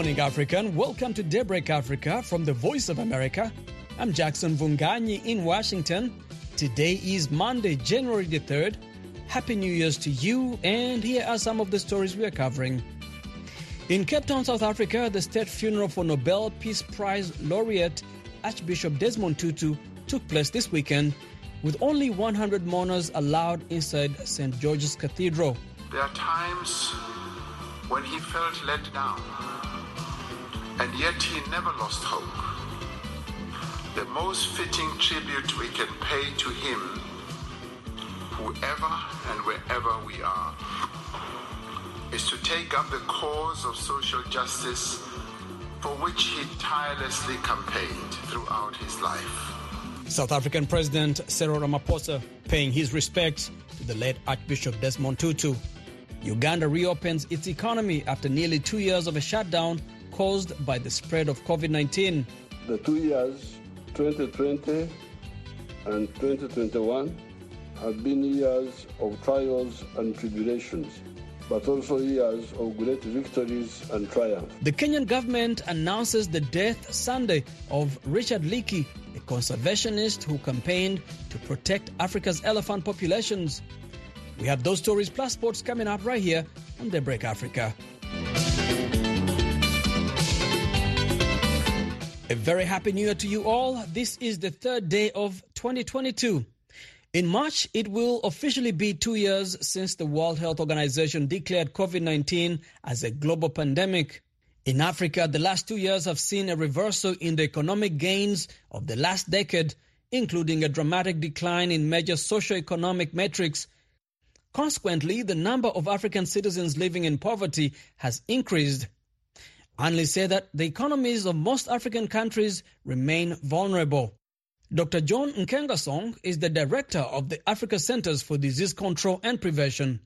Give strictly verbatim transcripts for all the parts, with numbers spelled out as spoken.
morning, African. Welcome to Daybreak Africa from the Voice of America. I'm Jackson Vunganyi in Washington. Today is Monday, January the third. Happy New Year's to you, and here are some of the stories we are covering. In Cape Town, South Africa, the state funeral for Nobel Peace Prize laureate Archbishop Desmond Tutu took place this weekend, with only one hundred mourners allowed inside Saint George's Cathedral. There are times when he felt let down, and yet he never lost hope. The most fitting tribute we can pay to him, whoever and wherever we are, is to take up the cause of social justice for which he tirelessly campaigned throughout his life. South African President Cyril Ramaphosa paying his respects to the late Archbishop Desmond Tutu. Uganda reopens its economy after nearly two years of a shutdown caused by the spread of COVID nineteen. The two years, twenty twenty and twenty twenty-one, have been years of trials and tribulations, but also years of great victories and triumph. The Kenyan government announces the death Sunday of Richard Leakey, a conservationist who campaigned to protect Africa's elephant populations. We have those stories plus sports coming up right here on Daybreak Africa. A very happy new year to you all. This is the third day of twenty twenty-two. In March, it will officially be two years since the World Health Organization declared COVID nineteen as a global pandemic. In Africa, the last two years have seen a reversal in the economic gains of the last decade, including a dramatic decline in major socio-economic metrics. Consequently, the number of African citizens living in poverty has increased. Analysts say that the economies of most African countries remain vulnerable. Doctor John Nkengasong is the director of the Africa Centers for Disease Control and Prevention.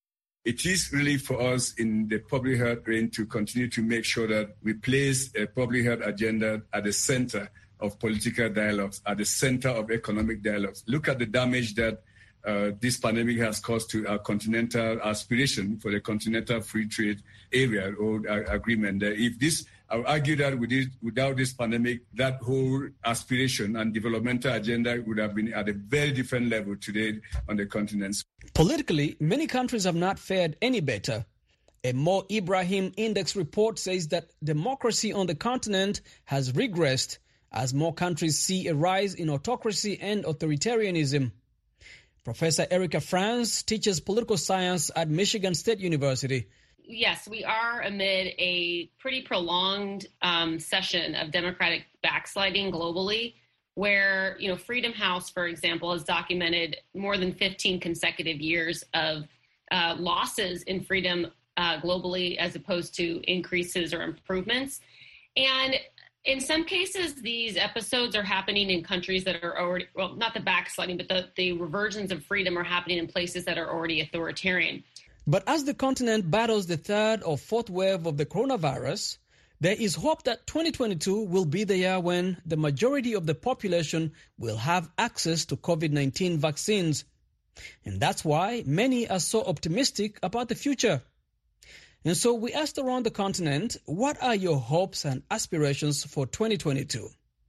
It is really for us in the public health reign to continue to make sure that we place a public health agenda at the center of political dialogues, at the center of economic dialogues. Look at the damage that uh, this pandemic has caused to our continental aspiration for the continental free trade area or uh, agreement. Uh, if this I would argue that with this, without this pandemic, that whole aspiration and developmental agenda would have been at a very different level today on the continent. Politically, many countries have not fared any better. A Mo Ibrahim Index report says that democracy on the continent has regressed as more countries see a rise in autocracy and authoritarianism. Professor Erica Franz teaches political science at Michigan State University. Yes, we are amid a pretty prolonged um, session of democratic backsliding globally, where, you know, Freedom House, for example, has documented more than fifteen consecutive years of uh, losses in freedom uh, globally, as opposed to increases or improvements. And in some cases, these episodes are happening in countries that are already, well, not the backsliding, but the, the reversions of freedom are happening in places that are already authoritarian. But as the continent battles the third or fourth wave of the coronavirus, there is hope that twenty twenty-two will be the year when the majority of the population will have access to COVID nineteen vaccines. And that's why many are so optimistic about the future. And so we asked around the continent, what are your hopes and aspirations for twenty twenty-two?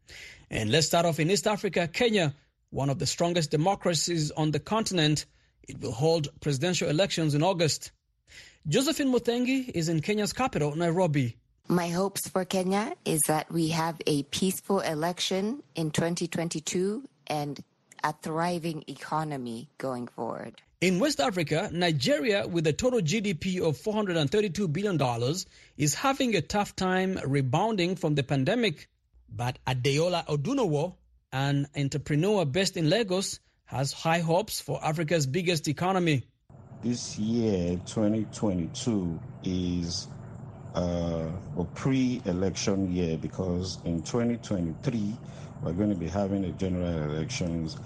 And let's start off in East Africa. Kenya, one of the strongest democracies on the continent, it will hold presidential elections in August. Josephine Muthengi is in Kenya's capital, Nairobi. My hopes for Kenya is that we have a peaceful election in twenty twenty-two and a thriving economy going forward. In West Africa, Nigeria, with a total G D P of four hundred thirty-two billion dollars, is having a tough time rebounding from the pandemic. But Adeola Odunowo, an entrepreneur based in Lagos, has high hopes for Africa's biggest economy. This year, twenty twenty-two, is uh, a pre-election year because in twenty twenty-three, we're going to be having a general elections.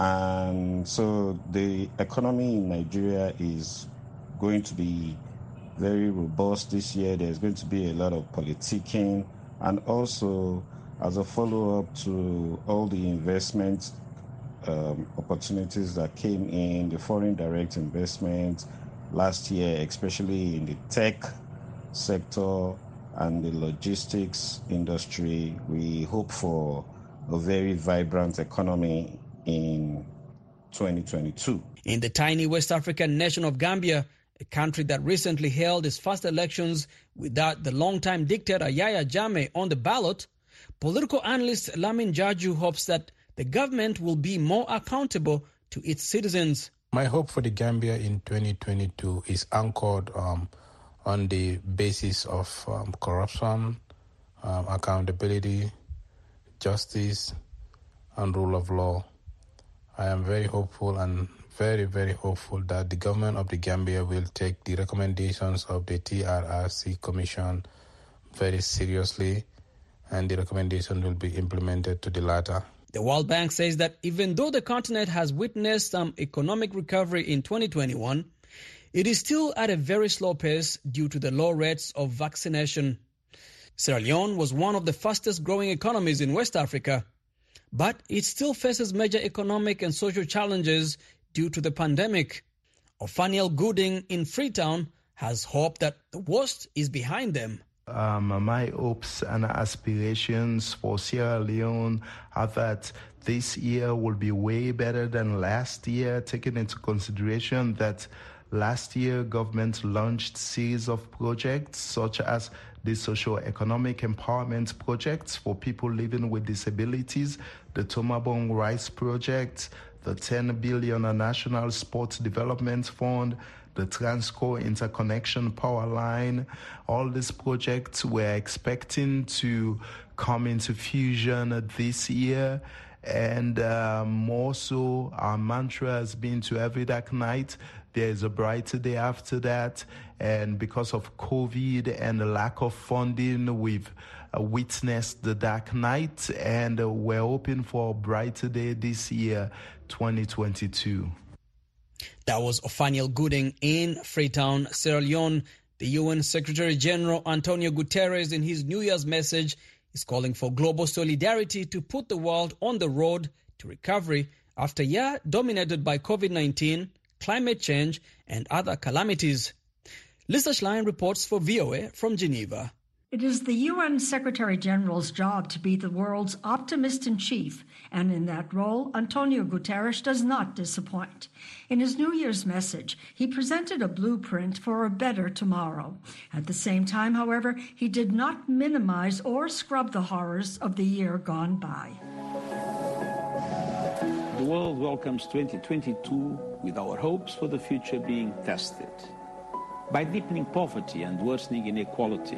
And so the economy in Nigeria is going to be very robust this year. There's going to be a lot of politicking. And also, as a follow-up to all the investments um, opportunities that came in, the foreign direct investment last year, especially in the tech sector, and the logistics industry. We hope for a very vibrant economy in twenty twenty-two. In the tiny West African nation of Gambia, a country that recently held its first elections without the longtime dictator Yahya Jammeh on the ballot, political analyst Lamin Jaju hopes that the government will be more accountable to its citizens. My hope for the Gambia in twenty twenty-two is anchored um, on the basis of um, corruption, um, accountability, justice, and rule of law. I am very hopeful and very, very hopeful that the government of the Gambia will take the recommendations of the T R R C Commission very seriously, and the recommendation will be implemented to the latter. The World Bank says that even though the continent has witnessed some economic recovery in twenty twenty-one, it is still at a very slow pace due to the low rates of vaccination. Sierra Leone was one of the fastest growing economies in West Africa, but it still faces major economic and social challenges due to the pandemic. Othaniel Gooding in Freetown has hope that the worst is behind them. Um, my hopes and aspirations for Sierra Leone are that this year will be way better than last year, taking into consideration that last year government launched series of projects such as the socio-economic empowerment projects for people living with disabilities, the Tomabong Rice Project, the ten billion National Sports Development Fund, the Transco Interconnection Power Line. All these projects we're expecting to come into fusion this year. And um, more so, our mantra has been to every dark night, there is a brighter day after that. And because of COVID and the lack of funding, we've uh, witnessed the dark night, and uh, we're hoping for a brighter day this year, twenty twenty-two. That was Othaniel Gooding in Freetown, Sierra Leone. The U N Secretary General Antonio Guterres, in his New Year's message, is calling for global solidarity to put the world on the road to recovery after a year dominated by COVID nineteen, climate change, and other calamities. Lisa Schlein reports for V O A from Geneva. It is the U N Secretary General's job to be the world's optimist-in-chief, and in that role, Antonio Guterres does not disappoint. In his New Year's message, he presented a blueprint for a better tomorrow. At the same time, however, he did not minimize or scrub the horrors of the year gone by. The world welcomes twenty twenty-two with our hopes for the future being tested. By deepening poverty and worsening inequality,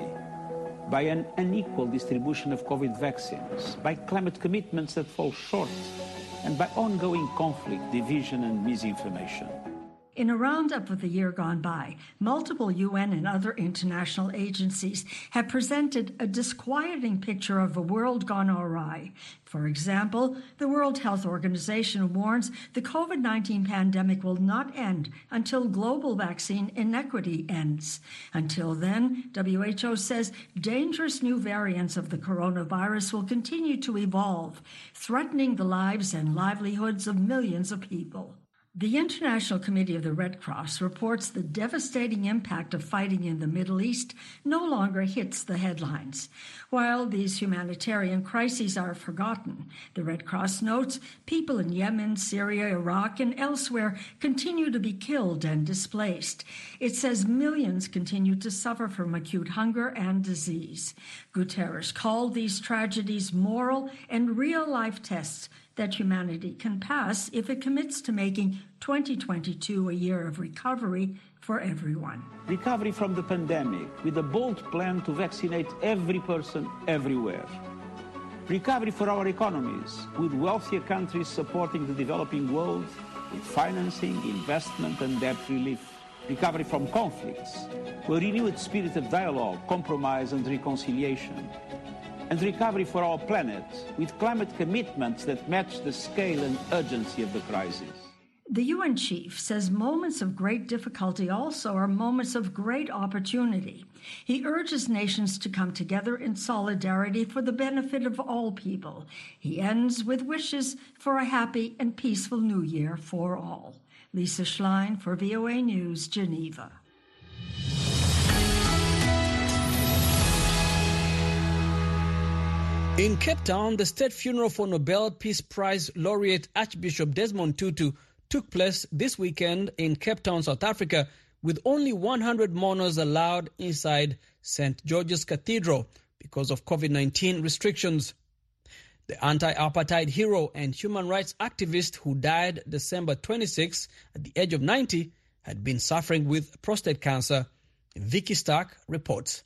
by an unequal distribution of COVID vaccines, by climate commitments that fall short, and by ongoing conflict, division, and misinformation. In a roundup of the year gone by, multiple U N and other international agencies have presented a disquieting picture of a world gone awry. For example, the World Health Organization warns the COVID nineteen pandemic will not end until global vaccine inequity ends. Until then, W H O says dangerous new variants of the coronavirus will continue to evolve, threatening the lives and livelihoods of millions of people. The International Committee of the Red Cross reports the devastating impact of fighting in the Middle East no longer hits the headlines. While these humanitarian crises are forgotten, the Red Cross notes people in Yemen, Syria, Iraq, and elsewhere continue to be killed and displaced. It says millions continue to suffer from acute hunger and disease. Guterres called these tragedies moral and real-life tests that humanity can pass if it commits to making twenty twenty-two a year of recovery for everyone. Recovery from the pandemic with a bold plan to vaccinate every person everywhere. Recovery for our economies with wealthier countries supporting the developing world with financing, investment, and debt relief. Recovery from conflicts, a renewed spirit of dialogue, compromise, and reconciliation. And recovery for our planet with climate commitments that match the scale and urgency of the crisis. The U N chief says moments of great difficulty also are moments of great opportunity. He urges nations to come together in solidarity for the benefit of all people. He ends with wishes for a happy and peaceful new year for all. Lisa Schlein for V O A News, Geneva. In Cape Town, the state funeral for Nobel Peace Prize laureate Archbishop Desmond Tutu took place this weekend in Cape Town, South Africa, with only one hundred mourners allowed inside Saint George's Cathedral because of COVID nineteen restrictions. The anti-apartheid hero and human rights activist who died December twenty-sixth at the age of ninety had been suffering with prostate cancer. Vicky Stark reports.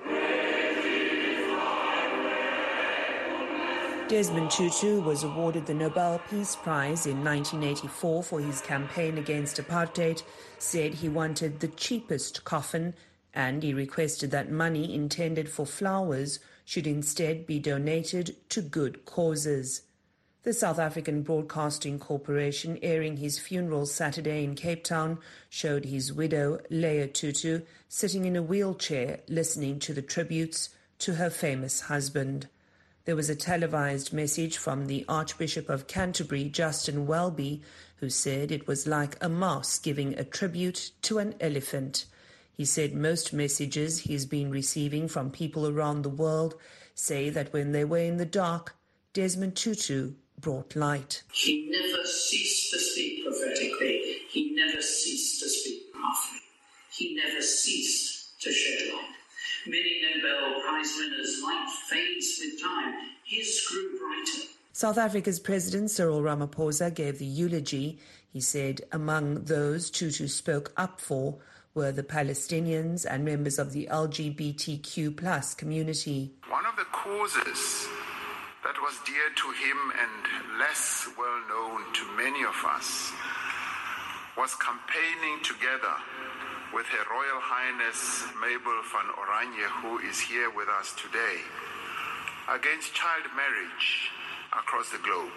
Desmond Tutu was awarded the Nobel Peace Prize in nineteen eighty-four for his campaign against apartheid, said he wanted the cheapest coffin, and he requested that money intended for flowers should instead be donated to good causes. The South African Broadcasting Corporation, airing his funeral Saturday in Cape Town, showed his widow, Leah Tutu, sitting in a wheelchair listening to the tributes to her famous husband. There was a televised message from the Archbishop of Canterbury, Justin Welby, who said it was like a mouse giving a tribute to an elephant. He said most messages he's been receiving from people around the world say that when they were in the dark, Desmond Tutu brought light. He never ceased to speak prophetically. He never ceased to speak powerfully. He never ceased to shed light. Many Nobel Prize winners' light fades with time. His grew brighter. South Africa's President Cyril Ramaphosa gave the eulogy. He said among those Tutu spoke up for were the Palestinians and members of the L G B T Q plus community. One of the causes that was dear to him and less well known to many of us was campaigning together with Her Royal Highness Mabel van Oranje, who is here with us today, against child marriage across the globe.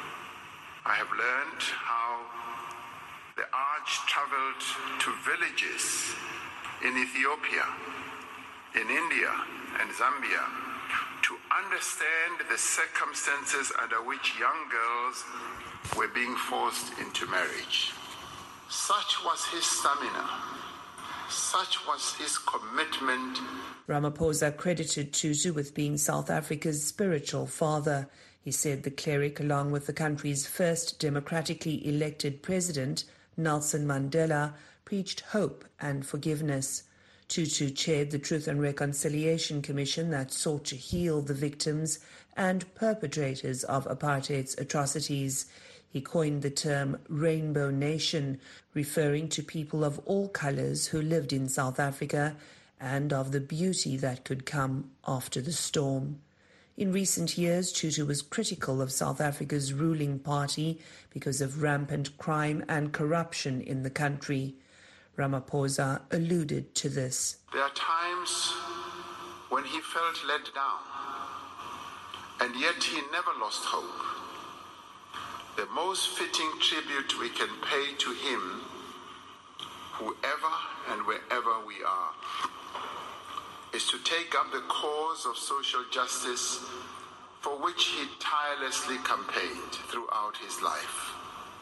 I have learned how the Arch traveled to villages in Ethiopia, in India and Zambia to understand the circumstances under which young girls were being forced into marriage. Such was his stamina. Such was his commitment. Ramaphosa credited Tutu with being South Africa's spiritual father. He said the cleric, along with the country's first democratically elected president, Nelson Mandela, preached hope and forgiveness. Tutu chaired the Truth and Reconciliation Commission that sought to heal the victims and perpetrators of apartheid's atrocities. He coined the term Rainbow Nation, referring to people of all colours who lived in South Africa and of the beauty that could come after the storm. In recent years, Tutu was critical of South Africa's ruling party because of rampant crime and corruption in the country. Ramaphosa alluded to this. There are times when he felt let down, and yet he never lost hope. The most fitting tribute we can pay to him, whoever and wherever we are, is to take up the cause of social justice for which he tirelessly campaigned throughout his life.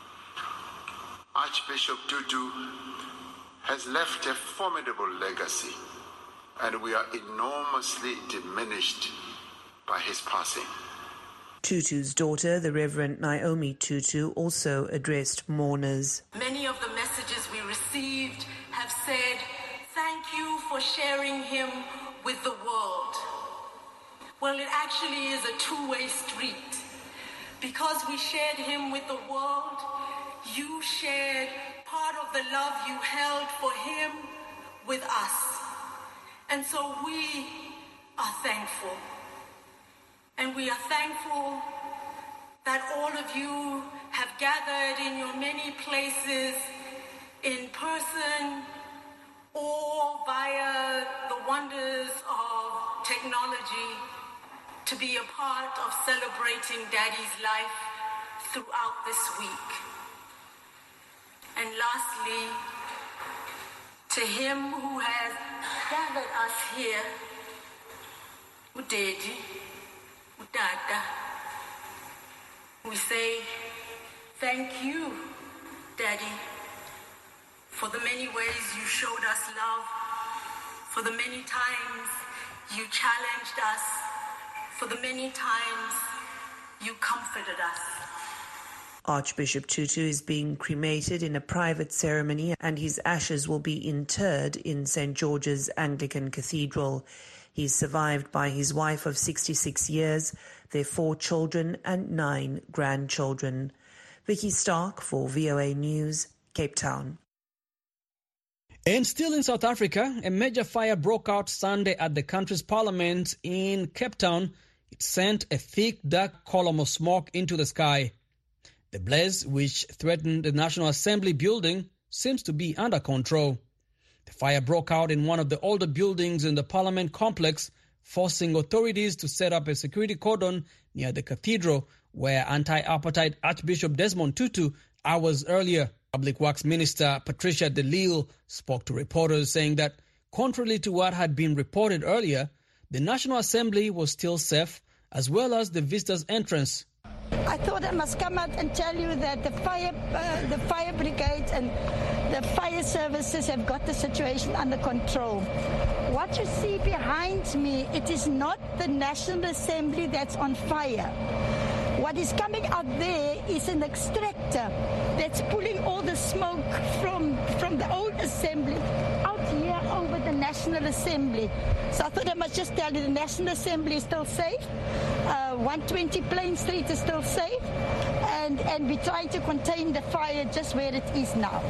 Archbishop Tutu has left a formidable legacy, and we are enormously diminished by his passing. Tutu's daughter, the Reverend Naomi Tutu, also addressed mourners. Many of the messages we received have said, "Thank you for sharing him with the world." Well, it actually is a two-way street. Because we shared him with the world, you shared part of the love you held for him with us. And so we are thankful. And we are thankful that all of you have gathered in your many places, in person or via the wonders of technology, to be a part of celebrating Daddy's life throughout this week. And lastly, to him who has gathered us here, Udedi, Udada, we say thank you, Daddy, for the many ways you showed us love, for the many times you challenged us, for the many times you comforted us. Archbishop Tutu is being cremated in a private ceremony, and his ashes will be interred in Saint George's Anglican Cathedral. He's survived by his wife of sixty-six years, their four children and nine grandchildren. Vicky Stark for V O A News, Cape Town. And still in South Africa, a major fire broke out Sunday at the country's parliament in Cape Town. It sent a thick, dark column of smoke into the sky. The blaze, which threatened the National Assembly building, seems to be under control. The fire broke out in one of the older buildings in the Parliament complex, forcing authorities to set up a security cordon near the cathedral, where anti-apartheid Archbishop Desmond Tutu hours earlier. Public Works Minister Patricia de Lille spoke to reporters, saying that, contrary to what had been reported earlier, the National Assembly was still safe, as well as the visitors' entrance. I thought I must come out and tell you that the fire, uh, the fire brigade and the fire services have got the situation under control. What you see behind me, it is not the National Assembly that's on fire. What is coming out there is an extractor that's pulling all the smoke from, from the old assembly out here over the National Assembly. So I thought I must just tell you the National Assembly is still safe. Uh, one twenty Plain Street is still safe. And, and we're trying to contain the fire just where it is now.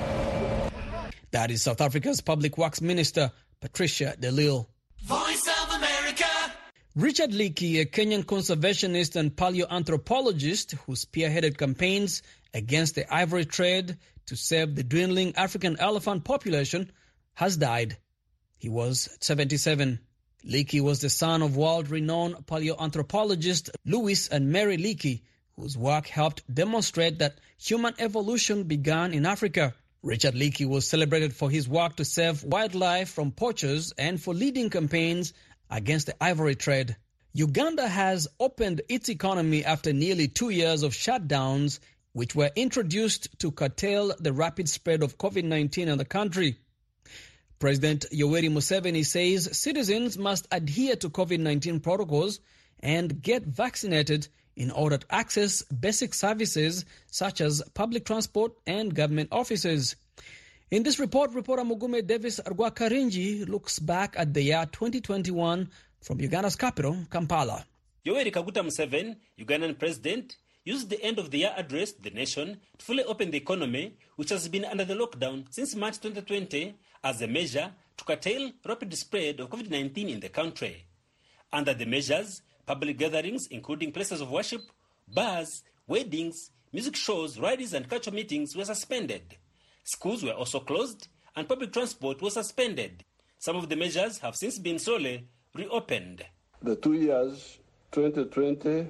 That is South Africa's Public Works Minister, Patricia de Lille. Voice of America. Richard Leakey, a Kenyan conservationist and paleoanthropologist who spearheaded campaigns against the ivory trade to save the dwindling African elephant population, has died. He was seventy-seven. Leakey was the son of world-renowned paleoanthropologist Louis and Mary Leakey, whose work helped demonstrate that human evolution began in Africa. Richard Leakey was celebrated for his work to save wildlife from poachers and for leading campaigns against the ivory trade. Uganda has opened its economy after nearly two years of shutdowns, which were introduced to curtail the rapid spread of COVID nineteen in the country. President Yoweri Museveni says citizens must adhere to COVID nineteen protocols and get vaccinated in order to access basic services such as public transport and government offices. In this report, reporter Mugume Davis Arwakarinji looks back at the year twenty twenty-one from Uganda's capital, Kampala. Yoweri Kaguta Museveni, Ugandan president, used the end of the year address to the nation to fully open the economy, which has been under the lockdown since March twenty twenty, as a measure to curtail rapid spread of COVID nineteen in the country. Under the measures, public gatherings, including places of worship, bars, weddings, music shows, rallies and cultural meetings were suspended. Schools were also closed and public transport was suspended. Some of the measures have since been slowly reopened. The two years, twenty twenty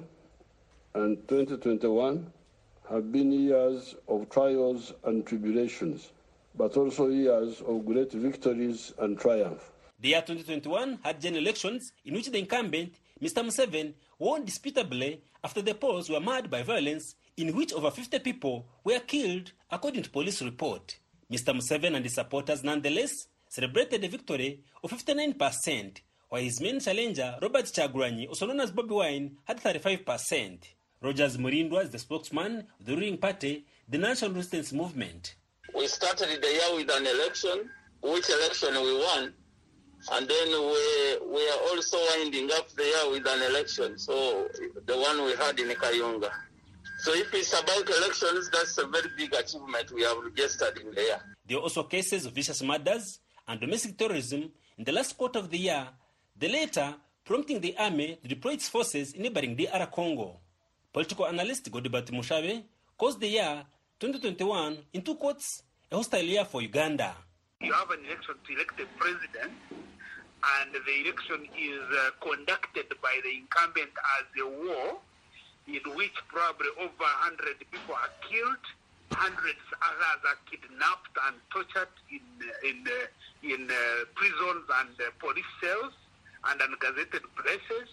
and twenty twenty-one, have been years of trials and tribulations, but also years of great victories and triumph. The year twenty twenty-one had general elections in which the incumbent, Mister Museveni, won disputably after the polls were marred by violence in which over fifty people were killed, according to police report. Mister Museveni and his supporters nonetheless celebrated a victory of fifty-nine percent, while his main challenger, Robert Kyagulanyi, also known as Bobi Wine, had thirty-five percent. Rogers Murindwa is the spokesman of the ruling party, the National Resistance Movement. We started the year with an election, which election we won, and then we we are also winding up the year with an election, so the one we had in Kayunga. So if it's about elections, that's a very big achievement we have registered in the year. There are also cases of vicious murders and domestic terrorism in the last quarter of the year, the latter prompting the army to deploy its forces in neighboring D R Congo. Political analyst Godibert Mushabe calls the year twenty twenty-one, in two quotes, a hostile year for Uganda. You have an election to elect a president, and the election is uh, conducted by the incumbent as a war, in which probably over one hundred people are killed, hundreds others are kidnapped and tortured in in uh, in uh, prisons and uh, police cells and ungazetted places.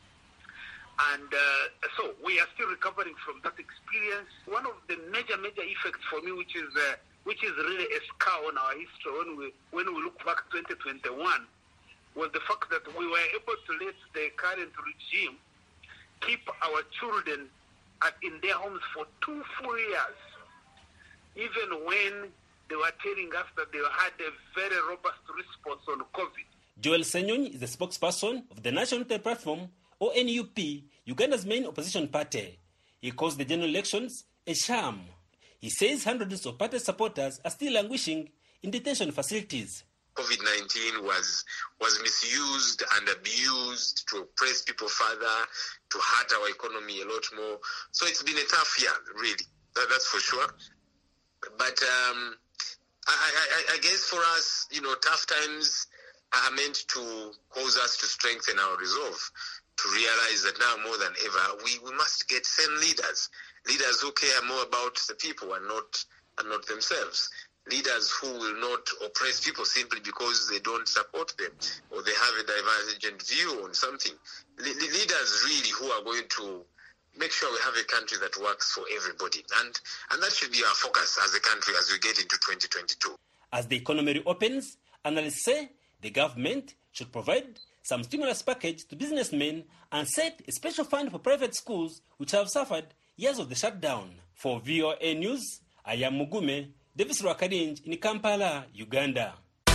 And uh, so we are still recovering from that experience. One of the major, major effects for me, which is uh, which is really a scar on our history when we when we look back at twenty twenty-one, was the fact that we were able to let the current regime keep our children at, in their homes for two full years, even when they were telling us that they had a very robust response on COVID. Joel Senyonyi is the spokesperson of the National Unity Platform, or N U P, Uganda's main opposition party. He calls the general elections a sham. He says hundreds of party supporters are still languishing in detention facilities. COVID nineteen was was misused and abused to oppress people further, to hurt our economy a lot more. So it's been a tough year, really. That, that's for sure. But um, I, I, I guess for us, you know, tough times are meant to cause us to strengthen our resolve, to realize that now more than ever, we, we must get sane leaders, leaders who care more about the people and not and not themselves, leaders who will not oppress people simply because they don't support them or they have a divergent view on something. Le- leaders really who are going to make sure we have a country that works for everybody. And, and that should be our focus as a country as we get into twenty twenty-two. As the economy reopens, analysts say the government should provide some stimulus package to businessmen and set a special fund for private schools which have suffered years of the shutdown. For V O A News, I am Mugume, Davis Rwakarinj in Kampala, Uganda.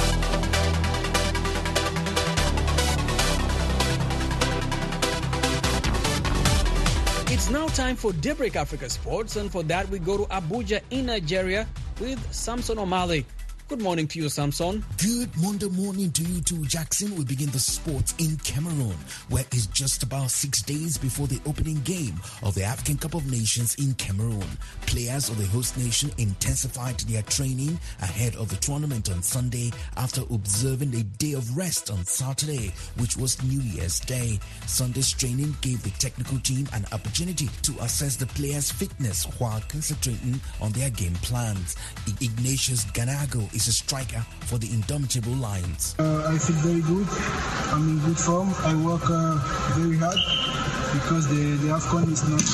It's now time for Daybreak Africa Sports, and for that we go to Abuja in Nigeria with Samson Omale. Good morning to you, Samson. Good Monday morning to you too, Jackson. We begin the sports in Cameroon, where it's just about six days before the opening game of the African Cup of Nations in Cameroon. Players of the host nation intensified their training ahead of the tournament on Sunday after observing a day of rest on Saturday, which was New Year's Day. Sunday's training gave the technical team an opportunity to assess the players' fitness while concentrating on their game plans. Ignatius Ganago is a striker for the Indomitable Lions. Uh, I feel very good. I'm in good form. I work uh, very hard because the, the AFCON is not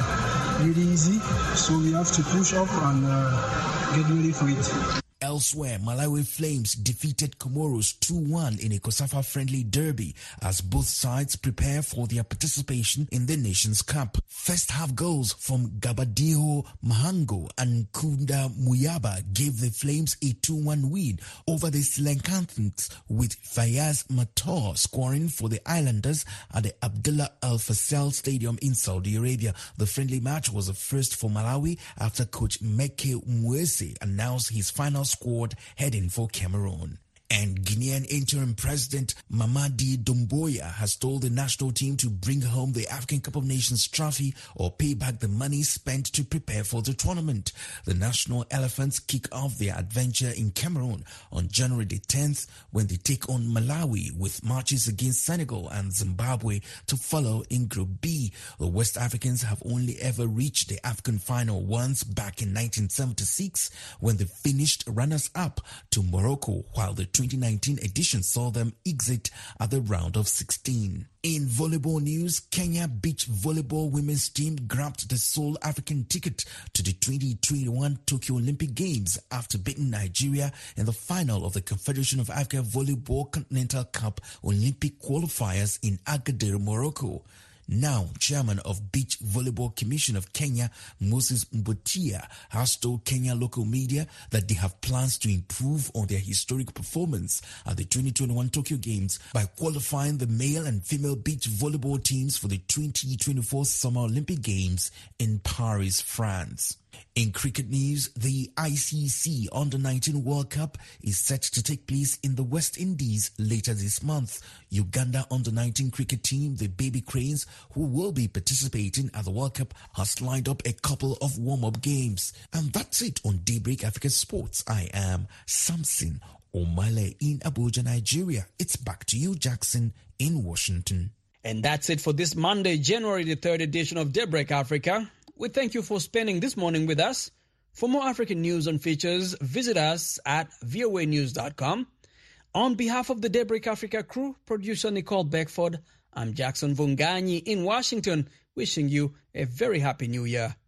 uh, really easy. So we have to push up and uh, get ready for it. Elsewhere, Malawi Flames defeated Comoros two one in a COSAFA-friendly derby as both sides prepare for their participation in the Nations Cup. First half goals from Gabadiho Mahango and Kunda Muyaba gave the Flames a two one win over the Sri Lankans, with Fayaz Mator scoring for the Islanders at the Abdullah Al Faisal Stadium in Saudi Arabia. The friendly match was a first for Malawi after coach Meke Mwese announced his final squad heading for Cameroon. And Guinean interim president Mamadi Doumbouya has told the national team to bring home the African Cup of Nations trophy or pay back the money spent to prepare for the tournament. The national Elephants kick off their adventure in Cameroon on January the tenth when they take on Malawi, with matches against Senegal and Zimbabwe to follow in Group B. The West Africans have only ever reached the African final once, back in nineteen seventy-six when they finished runners-up to Morocco, while the twenty nineteen edition saw them exit at the round of sixteen. In volleyball news, Kenya beach volleyball women's team grabbed the sole African ticket to the twenty twenty-one Tokyo Olympic Games after beating Nigeria in the final of the Confederation of Africa Volleyball Continental Cup Olympic qualifiers in Agadir, Morocco. Now, chairman of Beach Volleyball Commission of Kenya, Moses Mbotia, has told Kenya local media that they have plans to improve on their historic performance at the twenty twenty-one Tokyo Games by qualifying the male and female beach volleyball teams for the twenty twenty-four Summer Olympic Games in Paris, France. In cricket news, the I C C Under nineteen World Cup is set to take place in the West Indies later this month. Uganda Under nineteen cricket team, the Baby Cranes, who will be participating at the World Cup, has lined up a couple of warm-up games. And that's it on Daybreak Africa Sports. I am Samson Omale in Abuja, Nigeria. It's back to you, Jackson, in Washington. And that's it for this Monday, January the third edition of Daybreak Africa. We thank you for spending this morning with us. For more African news and features, visit us at V O A news dot com. On behalf of the Daybreak Africa crew, producer Nicole Beckford, I'm Jackson Vunganyi in Washington, wishing you a very happy new year.